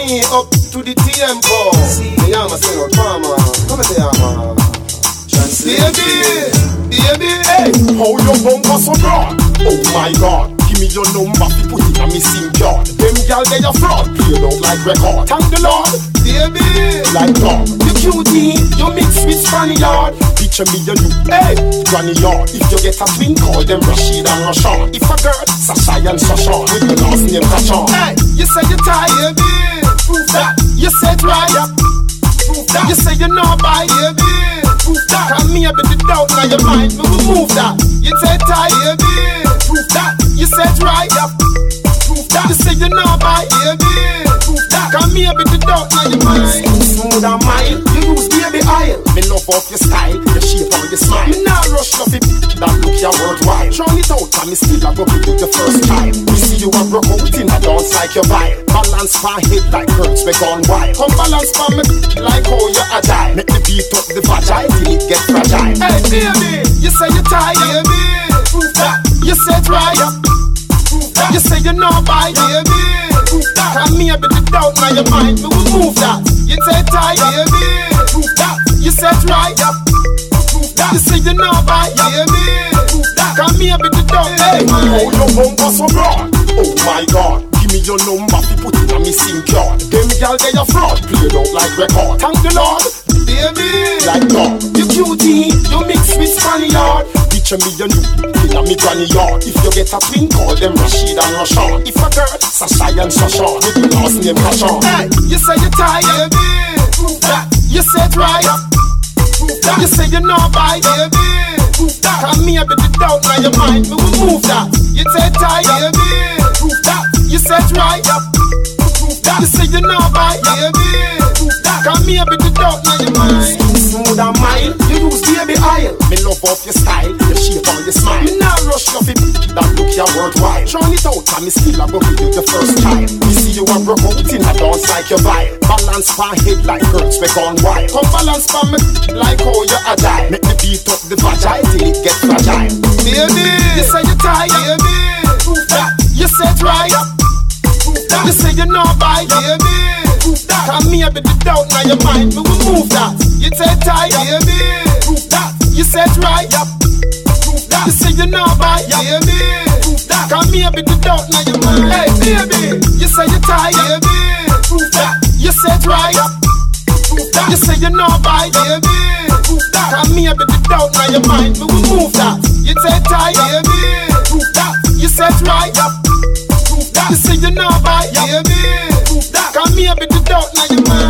me up to the tempo. Yeah, I'm a singer, farmer. Come and say, I'm a baby, hey. How your bumper so broad? Oh my God. Give me your number, fi put it on me SIM card. Them gal they a fraud, play out like record. Thank the Lord, baby. Like dog, you cutie, you mix with Spaniard. Picture me you do, hey, Granny Yard. If you get a twin, call them Rashid and Rashawn. If a girl, Sasha and Sashawn. With the last name Rashawn. Hey, you say you're tired, baby. Prove that. You said right. Prove that. You say you're not by, baby. Prove that. Come me up with the doubt now your mind. We will move that. You said tired, baby. Prove that. You said right. Prove that. You say you're not by, baby. Prove that. Come me up with the doubt now your mind. Smooth and mild. You use baby oil. Me love off your style, your shape and your smile. Me now rush off it. That look you worthwhile. Trying it out and me still a go with you the first time. We see you a broke out in a dance like your vibe. Balance my head like birds we gone wild. Come balance for me like how you agile. Make me beat up the vagina till it get fragile. Hey baby, you say you're tired, baby. Prove that. You said right. Prove that. You say you're not by, baby. Prove that. Come me up with the doubt now your mind. We will move that. You said tired, baby. Prove that. You said right. Prove that. You say you're not by, baby. Prove that. Come me up with the doubt. Hey, how your bumper so broad? Oh my God. Give me your number, fi put it on me SIM card. Them gal they a fraud, play out like record. Thank the Lord, baby. Like dog, you cutie, you mix with Spaniard. Picture me you in a me granny yard. If you get a twin, call them Rashid and Rashawn. If a girl, Sasha and Sashawn. With the last name Rashawn. Hey, you say you're tired, baby. Prove that. You said right. Prove that. You say you're not by, baby. Prove that. Come me up with the doubt now your mind. We will move that. You said tired, baby. Prove that. You said right. Prove that. You say you're not by, baby. Prove that. Come me up with the doubt now your mind. Smooth and mild. You use baby oil. Me love off your style, your shape and your smile. Me now rush off it. That look you worthwhile. Trying it out and me still a go with you the first time. We see you a broke out in a dance like your vibe. Balance my head like birds we gone wild. Come balance for me like how you agile. Make me beat up the vagina till it get fragile. Baby, you say you're tired, baby. Prove that. You said right. Prove that. You say you're not by, baby. Prove that. Come me up with the doubt now your mind. We will move that. You said tired, baby. Prove that. You said right. Prove that. You say you're not by, baby. Prove that. Come me up with the doubt now your mind. Hey baby, you say you're tired, baby. Prove that. You said right. Prove that. You say you're not by, baby. Prove that. Come me up with the doubt now your mind. We will move that. You said tired, baby. Prove that. You said right. Prove that. You say you're not by, baby. Prove that. Come me up with the doubt now your mind.